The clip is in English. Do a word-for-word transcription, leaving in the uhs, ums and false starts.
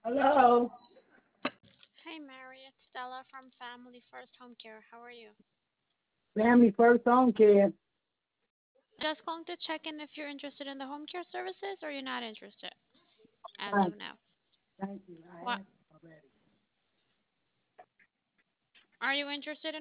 Hello. Hi, Mary. It's Stella from Family First Home Care. How are you? Family First Home Care. Just calling to check in if you're interested in the home care services or you're not interested as Fine. of now. Thank you. I What asked already. are you interested in?